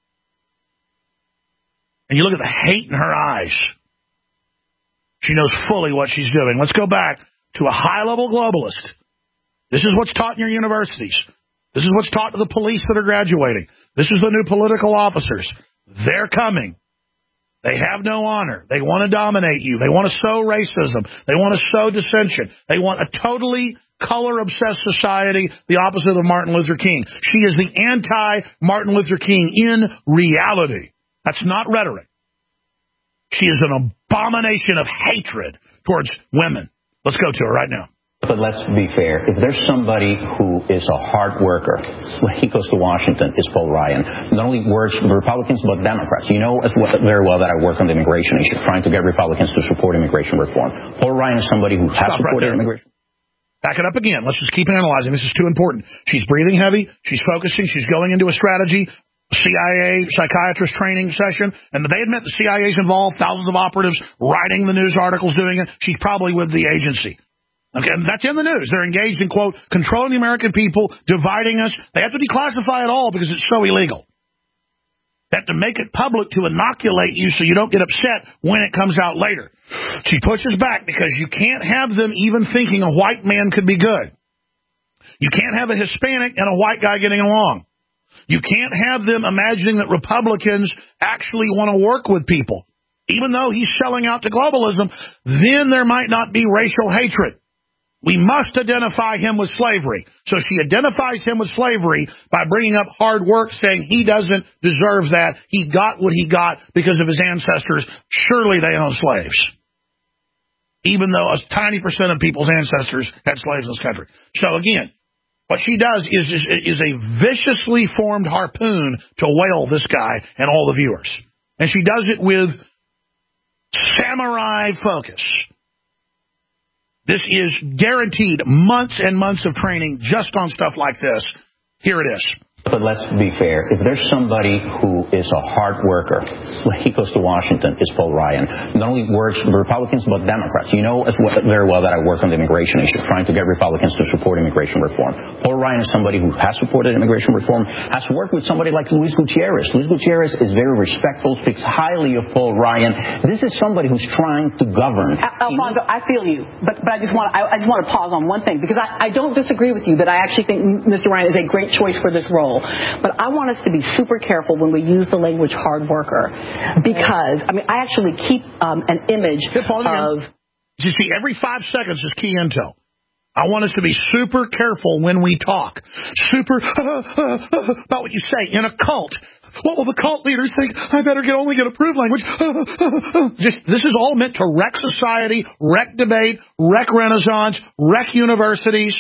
And you look at the hate in her eyes. She knows fully what she's doing. Let's go back to a high-level globalist. This is what's taught in your universities. This is what's taught to the police that are graduating. This is the new political officers. They're coming. They have no honor. They want to dominate you. They want to sow racism. They want to sow dissension. They want a totally color-obsessed society, the opposite of Martin Luther King. She is the anti-Martin Luther King in reality. That's not rhetoric. She is an abomination of hatred towards women. Let's go to her right now. But let's be fair. If there's somebody who is a hard worker, when he goes to Washington, it's Paul Ryan. Not only works with Republicans, but Democrats. You know very well that I work on the immigration issue, trying to get Republicans to support immigration reform. Paul Ryan is somebody who has supported immigration. Back it up again. Let's just keep analyzing. This is too important. She's breathing heavy. She's focusing. She's going into a strategy. CIA psychiatrist training session, and they admit the CIA's involved, thousands of operatives writing the news articles, doing it. She's probably with the agency. Okay, and that's in the news. They're engaged in, quote, controlling the American people, dividing us. They have to declassify it all because it's so illegal. They have to make it public to inoculate you so you don't get upset when it comes out later. She pushes back because you can't have them even thinking a white man could be good. You can't have a Hispanic and a white guy getting along. You can't have them imagining that Republicans actually want to work with people. even though he's selling out to globalism, then there might not be racial hatred. We must identify him with slavery. So she identifies him with slavery by bringing up hard work, saying he doesn't deserve that. He got what he got because of his ancestors. Surely they own slaves. Even though a tiny % of people's ancestors had slaves in this country. So again, what she does is a viciously formed harpoon to whale this guy and all the viewers. And she does it with samurai focus. This is guaranteed months and months of training just on stuff like this. Here it is. But let's be fair. If there's somebody who is a hard worker, when he goes to Washington, is Paul Ryan. Not only works with Republicans, but Democrats. You know very well that I work on the immigration issue, trying to get Republicans to support immigration reform. Paul Ryan is somebody who has supported immigration reform, has worked with somebody like Luis Gutierrez. Luis Gutierrez is very respectful, speaks highly of Paul Ryan. This is somebody who's trying to govern. Alfonso, I feel you, but I just want to pause on one thing, because I don't disagree with you, but I actually think Mr. Ryan is a great choice for this role. But I want us to be super careful when we use the language hard worker, because, I actually keep an image of... You see, every 5 seconds is key intel. I want us to be super careful when we talk. Super about what you say. In a cult, what will the cult leaders think? I better only get approved language. This is all meant to wreck society, wreck debate, wreck Renaissance, wreck universities.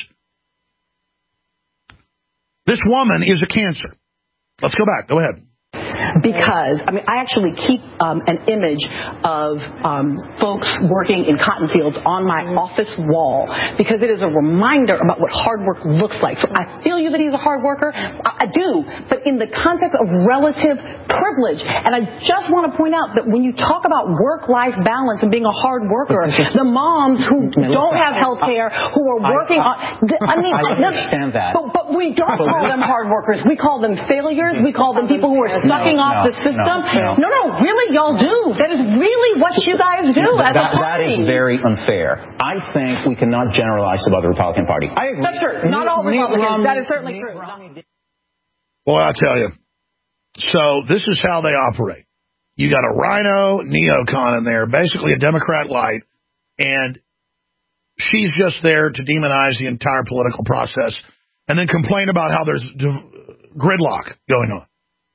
This woman is a cancer. Let's go back. Go ahead. Because, I actually keep an image of folks working in cotton fields on my office wall, because it is a reminder about what hard work looks like. So I feel you that he's a hard worker. I do. But in the context of relative privilege. And I just want to point out that when you talk about work-life balance and being a hard worker, the moms who don't have health care, who are working on... I understand that. But we don't call them hard workers. We call them failures. We call them people who are sucking off the system. No, really, y'all do. That is really what you guys do as a party. That is very unfair. I think we cannot generalize about the Republican Party. I agree. That's true. Not all Republicans. That is certainly true. Well, I'll tell you. So this is how they operate. You got a rhino neocon in there, basically a Democrat light, and she's just there to demonize the entire political process and then complain about how there's gridlock going on.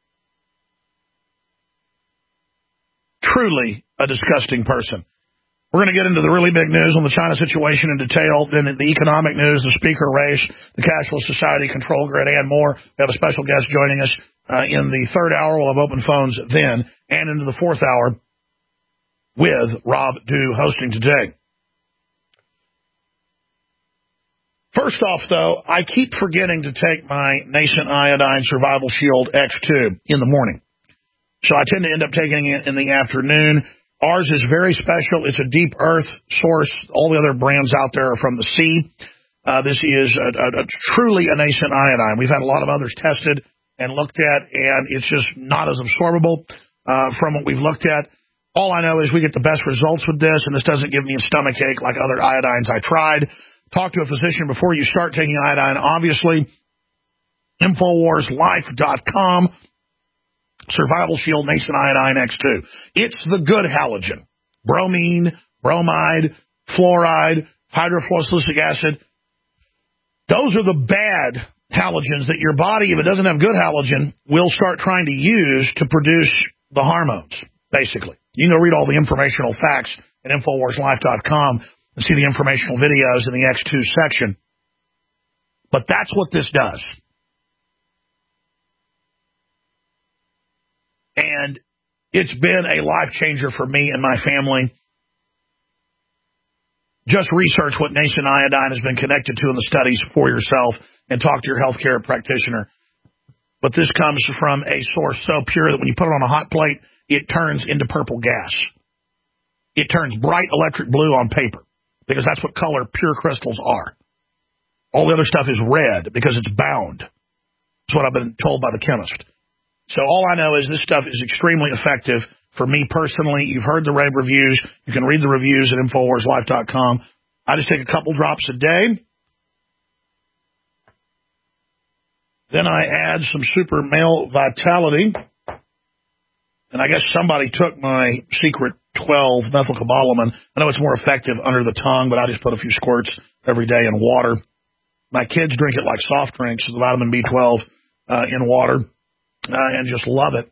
Truly a disgusting person. We're going to get into the really big news on the China situation in detail, then the economic news, the speaker race, the cashless society control grid, and more. We have a special guest joining us in the third hour. We'll have open phones then, and into the fourth hour with Rob Dew hosting today. First off, though, I keep forgetting to take my Nascent Iodine Survival Shield X2 in the morning. So I tend to end up taking it in the afternoon. Ours is very special. It's a deep earth source. All the other brands out there are from the sea. This is truly a nascent iodine. We've had a lot of others tested and looked at, and it's just not as absorbable from what we've looked at. All I know is we get the best results with this, and this doesn't give me a stomach ache like other iodines I tried. Talk to a physician before you start taking iodine, obviously. InfoWarsLife.com. Survival Shield Nascent Iodine X2. It's the good halogen. Bromine, bromide, fluoride, hydrofluorosilicic acid. Those are the bad halogens that your body, if it doesn't have good halogen, will start trying to use to produce the hormones, basically. You can go read all the informational facts at InfoWarsLife.com and see the informational videos in the X2 section. But that's what this does. And it's been a life changer for me and my family. Just research what nascent iodine has been connected to in the studies for yourself and talk to your healthcare practitioner. But this comes from a source so pure that when you put it on a hot plate, it turns into purple gas. It turns bright electric blue on paper because that's what color pure crystals are. All the other stuff is red because it's bound. That's what I've been told by the chemist. So all I know is this stuff is extremely effective for me personally. You've heard the rave reviews. You can read the reviews at InfoWarsLife.com. I just take a couple drops a day. Then I add some Super Male Vitality. And I guess somebody took my secret 12 methylcobalamin. I know it's more effective under the tongue, but I just put a few squirts every day in water. My kids drink it like soft drinks, the vitamin B12 in water, and just love it.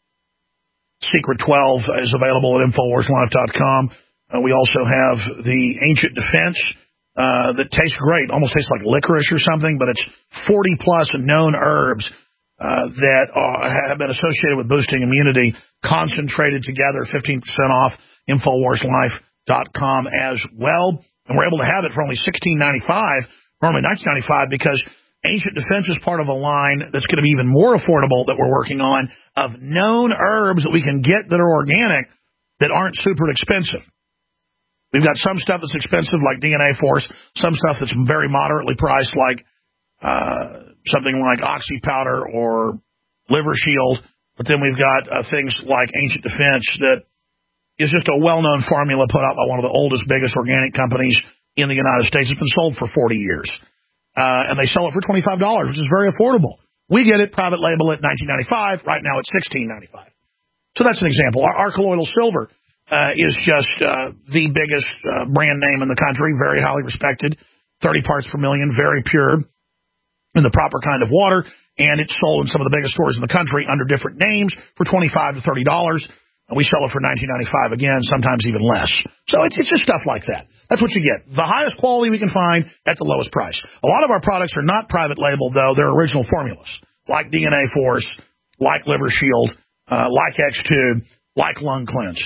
Secret 12 is available at InfoWarsLife.com. We also have the Ancient Defense that tastes great, almost tastes like licorice or something, but it's 40-plus known herbs that have been associated with boosting immunity, concentrated together, 15% off, InfoWarsLife.com as well. And we're able to have it for only $16.95, normally $19.95, because Ancient Defense is part of a line that's going to be even more affordable that we're working on of known herbs that we can get that are organic that aren't super expensive. We've got some stuff that's expensive like DNA Force, some stuff that's very moderately priced like something like Oxy Powder or Liver Shield. But then we've got things like Ancient Defense that is just a well-known formula put out by one of the oldest, biggest organic companies in the United States. It's been sold for 40 years. And they sell it for $25, which is very affordable. We get it private label at $19.95. Right now it's $16.95. So that's an example. Our colloidal silver is just the biggest brand name in the country, very highly respected, 30 parts per million, very pure, in the proper kind of water, and it's sold in some of the biggest stores in the country under different names for $25 to $30, and we sell it for $19.95 again, sometimes even less. So it's just stuff like that. That's what you get. The highest quality we can find at the lowest price. A lot of our products are not private labeled, though. They're original formulas, like DNA Force, like Liver Shield, like X2, like Lung Cleanse.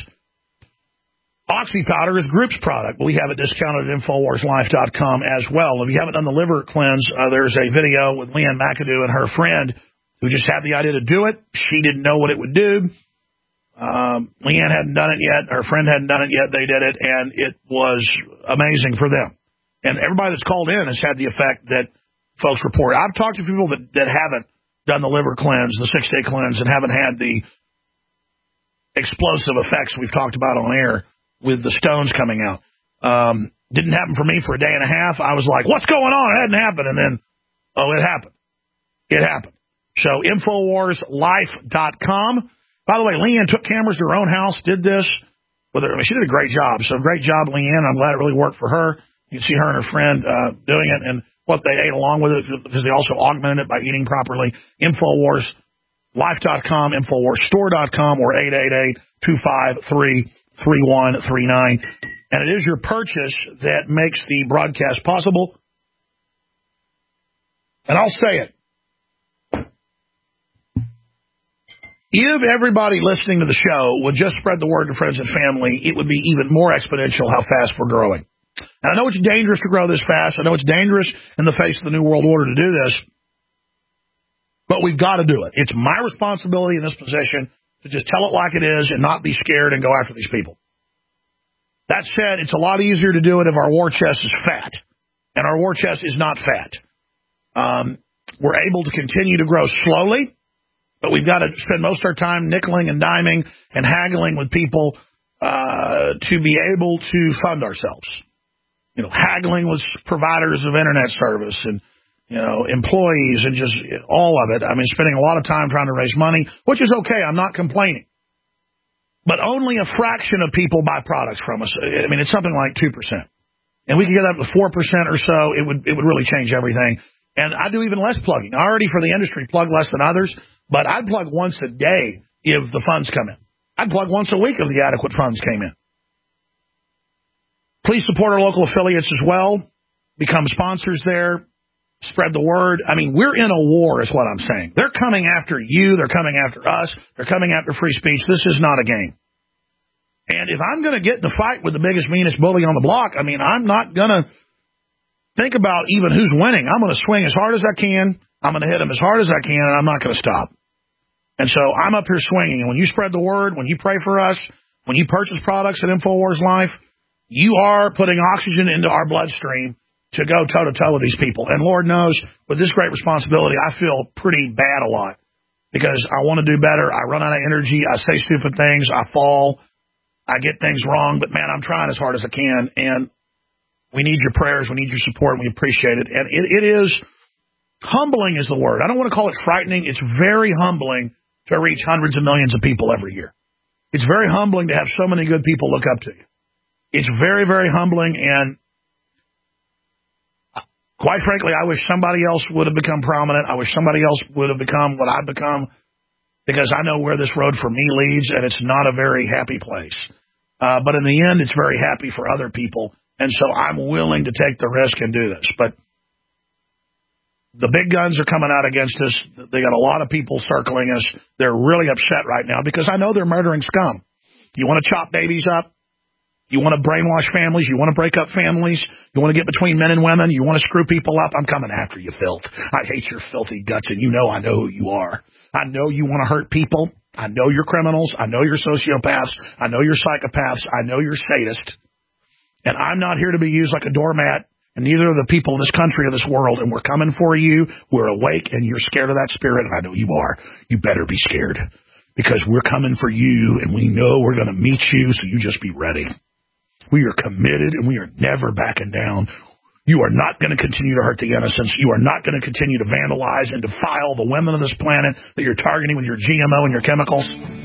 Oxy Powder is Group's product, but we have it discounted at InfoWarsLife.com as well. If you haven't done the liver cleanse, there's a video with Leanne McAdoo and her friend who just had the idea to do it. She didn't know what it would do. Leanne hadn't done it yet. Her friend hadn't done it yet. They did it, and it was amazing for them. And everybody that's called in has had the effect that folks report. I've talked to people that haven't done the liver cleanse, the 6-day cleanse, and haven't had the explosive effects we've talked about on air with the stones coming out. Didn't happen for me for a day and a half. I was like, what's going on? It hadn't happened. And then, it happened. It happened. So InfoWarsLife.com. By the way, Leanne took cameras to her own house, did this. She did a great job. So great job, Leanne. I'm glad it really worked for her. You can see her and her friend doing it, and what they ate along with it, because they also augmented it by eating properly. InfoWarsLife.com, InfoWarsStore.com, or 888-253-3139. And it is your purchase that makes the broadcast possible. And I'll say it. If everybody listening to the show would just spread the word to friends and family, it would be even more exponential how fast we're growing. And I know it's dangerous to grow this fast. I know it's dangerous in the face of the New World Order to do this. But we've got to do it. It's my responsibility in this position to just tell it like it is and not be scared and go after these people. That said, it's a lot easier to do it if our war chest is fat. And our war chest is not fat. We're able to continue to grow slowly, but we've got to spend most of our time nickeling and diming and haggling with people to be able to fund ourselves. You know, haggling with providers of internet service and, employees and just all of it. I mean, spending a lot of time trying to raise money, which is okay. I'm not complaining. But only a fraction of people buy products from us. I mean, it's something like 2%. And we could get up to 4% or so. It would really change everything. And I do even less plugging. I already, for the industry, plug less than others. But I'd plug once a day if the funds come in. I'd plug once a week if the adequate funds came in. Please support our local affiliates as well. Become sponsors there. Spread the word. I mean, we're in a war is what I'm saying. They're coming after you. They're coming after us. They're coming after free speech. This is not a game. And if I'm going to get in a fight with the biggest, meanest bully on the block, I mean, I'm not going to think about even who's winning. I'm going to swing as hard as I can. I'm going to hit him as hard as I can, and I'm not going to stop. And so I'm up here swinging. And when you spread the word, when you pray for us, when you purchase products at InfoWars Life, you are putting oxygen into our bloodstream to go toe-to-toe with these people. And Lord knows, with this great responsibility, I feel pretty bad a lot because I want to do better. I run out of energy. I say stupid things. I fall. I get things wrong. But, man, I'm trying as hard as I can. And we need your prayers. We need your support. And we appreciate it. And it is humbling is the word. I don't want to call it frightening. It's very humbling to reach hundreds of millions of people every year. It's very humbling to have so many good people look up to you. It's very, very humbling, and quite frankly, I wish somebody else would have become prominent. I wish somebody else would have become what I've become, because I know where this road for me leads, and it's not a very happy place. But in the end, it's very happy for other people, and so I'm willing to take the risk and do this. But the big guns are coming out against us. They got a lot of people circling us. They're really upset right now because I know they're murdering scum. You want to chop babies up? You want to brainwash families? You want to break up families? You want to get between men and women? You want to screw people up? I'm coming after you, filth. I hate your filthy guts, and you know I know who you are. I know you want to hurt people. I know you're criminals. I know you're sociopaths. I know you're psychopaths. I know you're sadists. And I'm not here to be used like a doormat. And neither are the people of this country or this world. And we're coming for you. We're awake, and you're scared of that spirit. And I know you are. You better be scared, because we're coming for you, and we know we're going to meet you, so you just be ready. We are committed, and we are never backing down. You are not going to continue to hurt the innocents. You are not going to continue to vandalize and defile the women of this planet that you're targeting with your GMO and your chemicals.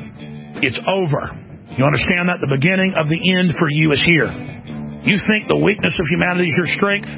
It's over. You understand that? The beginning of the end for you is here. You think the weakness of humanity is your strength?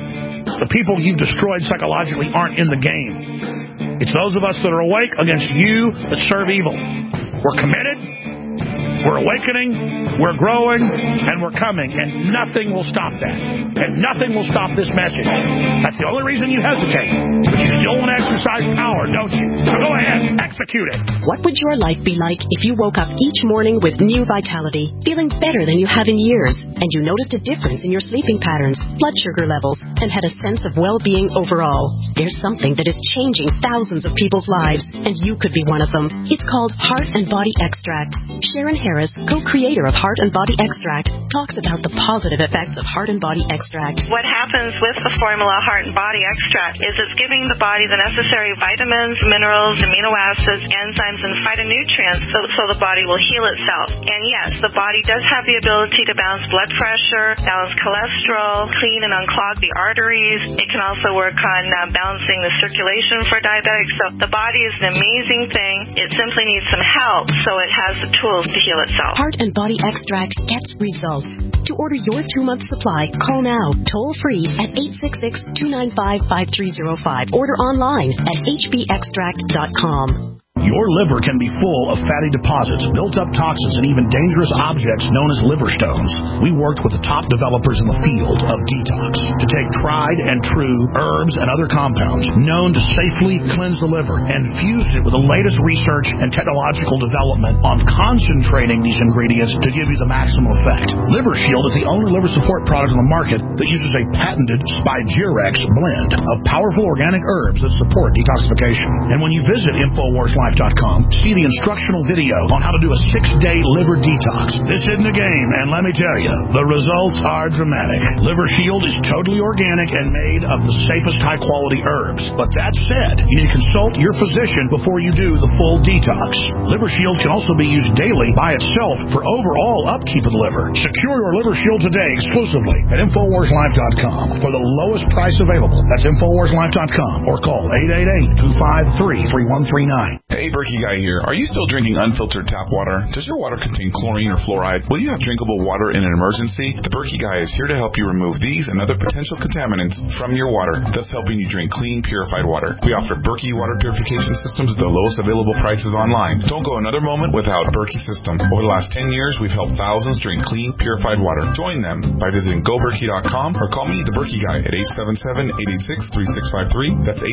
The people you've destroyed psychologically aren't in the game. It's those of us that are awake against you that serve evil. We're committed. We're awakening, we're growing, and we're coming, and nothing will stop that. And nothing will stop this message. That's the only reason you hesitate. But you still want to exercise power, don't you? So go ahead, execute it. What would your life be like if you woke up each morning with new vitality, feeling better than you have in years, and you noticed a difference in your sleeping patterns, blood sugar levels, and had a sense of well-being overall? There's something that is changing thousands of people's lives, and you could be one of them. It's called Heart and Body Extract. Sharon Harris, co-creator of Heart and Body Extract, talks about the positive effects of Heart and Body Extract. What happens with the formula Heart and Body Extract is it's giving the body the necessary vitamins, minerals, amino acids, enzymes, and phytonutrients so the body will heal itself. And yes, the body does have the ability to balance blood pressure, balance cholesterol, clean and unclog the arteries. It can also work on balancing the circulation for diabetics. So the body is an amazing thing. It simply needs some help, so it has the tools to heal itself. Heart and Body Extract gets results. To order your 2-month supply, call now, toll-free at 866-295-5305. Order online at hbextract.com. Your liver can be full of fatty deposits, built-up toxins, and even dangerous objects known as liver stones. We worked with the top developers in the field of detox to take tried and true herbs and other compounds known to safely cleanse the liver and fuse it with the latest research and technological development on concentrating these ingredients to give you the maximum effect. Liver Shield is the only liver support product on the market that uses a patented Spigyrex blend of powerful organic herbs that support detoxification. And when you visit InfoWarsLife.com, see the instructional video on how to do a 6-day liver detox. This isn't a game, and let me tell you, the results are dramatic. Liver Shield is totally organic and made of the safest high-quality herbs. But that said, you need to consult your physician before you do the full detox. Liver Shield can also be used daily by itself for overall upkeep of the liver. Secure your Liver Shield today exclusively at InfoWarsLife.com for the lowest price available. That's InfoWarsLife.com or call 888-253-3139. Hey, Berkey Guy here. Are you still drinking unfiltered tap water? Does your water contain chlorine or fluoride? Will you have drinkable water in an emergency? The Berkey Guy is here to help you remove these and other potential contaminants from your water, thus helping you drink clean, purified water. We offer Berkey water purification systems at the lowest available prices online. Don't go another moment without Berkey system. Over the last 10 years, we've helped thousands drink clean, purified water. Join them by visiting GoBerkey.com or call me, the Berkey Guy, at 877-886-3653. That's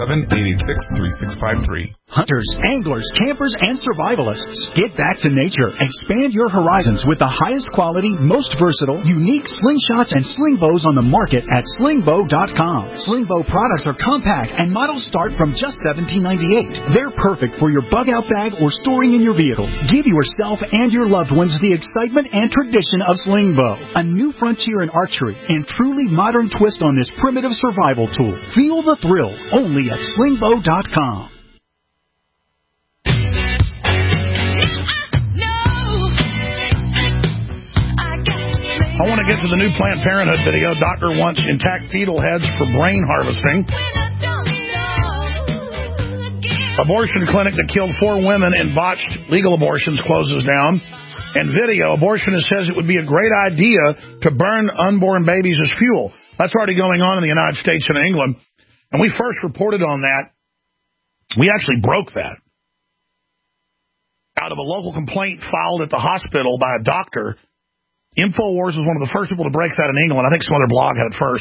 877-886-3653. Hunters, anglers, campers, and survivalists. Get back to nature. Expand your horizons with the highest quality, most versatile, unique slingshots and sling bows on the market at slingbow.com. Slingbow products are compact and models start from just $17.98. They're perfect for your bug-out bag or storing in your vehicle. Give yourself and your loved ones the excitement and tradition of Slingbow, a new frontier in archery and truly modern twist on this primitive survival tool. Feel the thrill only at slingbow.com. I want to get to the new Planned Parenthood video. Doctor wants intact fetal heads for brain harvesting. Abortion clinic that killed 4 women in botched legal abortions closes down. And video, abortionist says it would be a great idea to burn unborn babies as fuel. That's already going on in the United States and England. And we first reported on that. We actually broke that out of a local complaint filed at the hospital by a doctor. InfoWars was one of the first people to break that in England. I think some other blog had it first.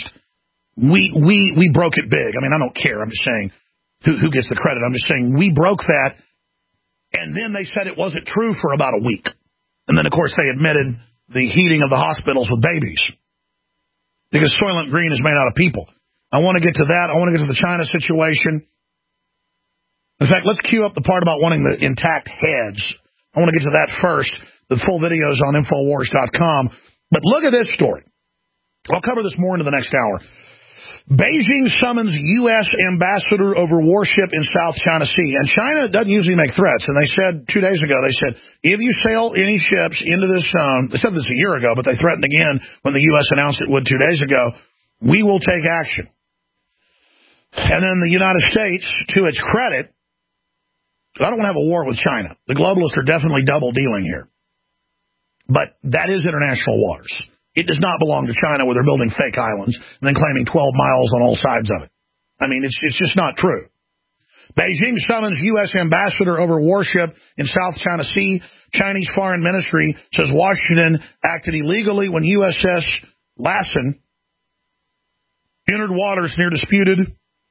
We broke it big. I mean, I don't care. I'm just saying who gets the credit. I'm just saying we broke that, and then they said it wasn't true for about a week. And then, of course, they admitted the heating of the hospitals with babies because Soylent Green is made out of people. I want to get to that. I want to get to the China situation. In fact, let's cue up the part about wanting the intact heads. I want to get to that first. The full video is on Infowars.com. But look at this story. I'll cover this more into the next hour. Beijing summons U.S. ambassador over warship in South China Sea. And China doesn't usually make threats. And they said 2 days ago, they said, if you sail any ships into this zone, they said this a year ago, but they threatened again when the U.S. announced it would 2 days ago, we will take action. And then the United States, to its credit, I don't want to have a war with China. The globalists are definitely double dealing here. But that is international waters. It does not belong to China where they're building fake islands and then claiming 12 miles on all sides of it. I mean, it's just not true. Beijing summons U.S. ambassador over warship in South China Sea. Chinese Foreign Ministry says Washington acted illegally when USS Lassen entered waters near disputed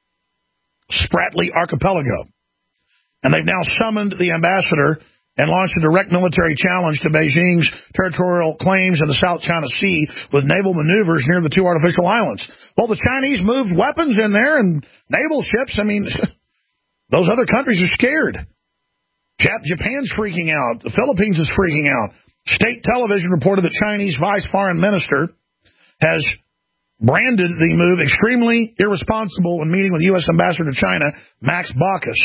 Spratly Archipelago. And they've now summoned the ambassador and launched a direct military challenge to Beijing's territorial claims in the South China Sea with naval maneuvers near the 2 artificial islands. Well, the Chinese moved weapons in there and naval ships. I mean, those other countries are scared. Japan's freaking out. The Philippines is freaking out. State television reported that Chinese Vice Foreign Minister has branded the move extremely irresponsible when meeting with U.S. Ambassador to China, Max Baucus.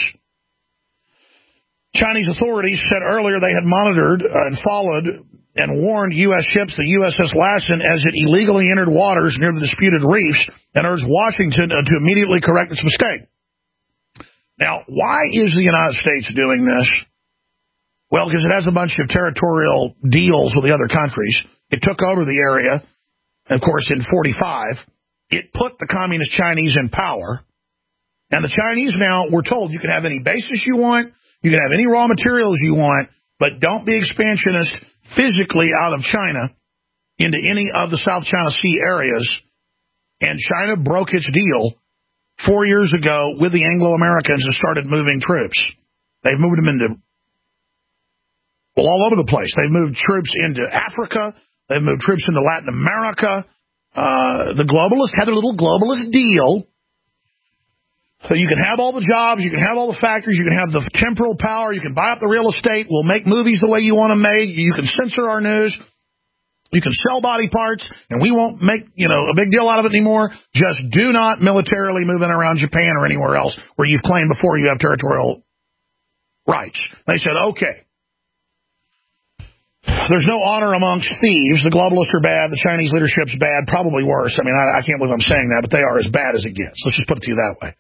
Chinese authorities said earlier they had monitored and followed and warned U.S. ships, the USS Lassen, as it illegally entered waters near the disputed reefs and urged Washington to immediately correct its mistake. Now, why is the United States doing this? Well, because it has a bunch of territorial deals with the other countries. It took over the area, of course, in 1945. It put the communist Chinese in power. And the Chinese now, we're told, you can have any bases you want, you can have any raw materials you want, but don't be expansionist physically out of China into any of the South China Sea areas. And China broke its deal 4 years ago with the Anglo-Americans and started moving troops. They've moved them into, well, all over the place. They've moved troops into Africa. They've moved troops into Latin America. The globalists had a little globalist deal. So you can have all the jobs, you can have all the factories, you can have the temporal power, you can buy up the real estate, we'll make movies the way you want them made, you can censor our news, you can sell body parts, and we won't make, a big deal out of it anymore. Just do not militarily move in around Japan or anywhere else where you've claimed before you have territorial rights. They said, okay. There's no honor amongst thieves. The globalists are bad. The Chinese leadership's bad. Probably worse. I mean, I can't believe I'm saying that, but they are as bad as it gets. Let's just put it to you that way.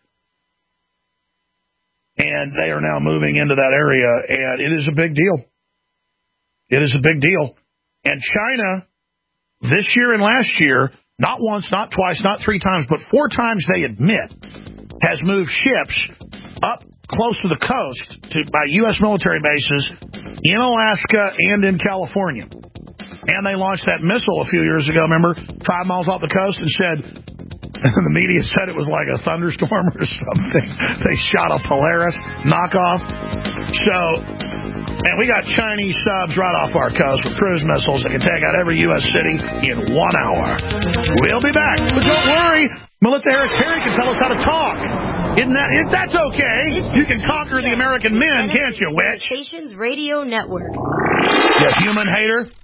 And they are now moving into that area, and it is a big deal. It is a big deal. And China, this year and last year, not once, not twice, not 3 times, but 4 times they admit, has moved ships up close to the coast by U.S. military bases in Alaska and in California. And they launched that missile a few years ago, remember, 5 miles off the coast and said, the media said it was like a thunderstorm or something. They shot a Polaris knockoff. So, and we got Chinese subs right off our coast with cruise missiles that can take out every U.S. city in 1 hour. We'll be back. But don't worry, Melissa Harris Perry can tell us how to talk. That's okay. You can conquer the American men, can't you, witch? Stations Radio Network. You human hater.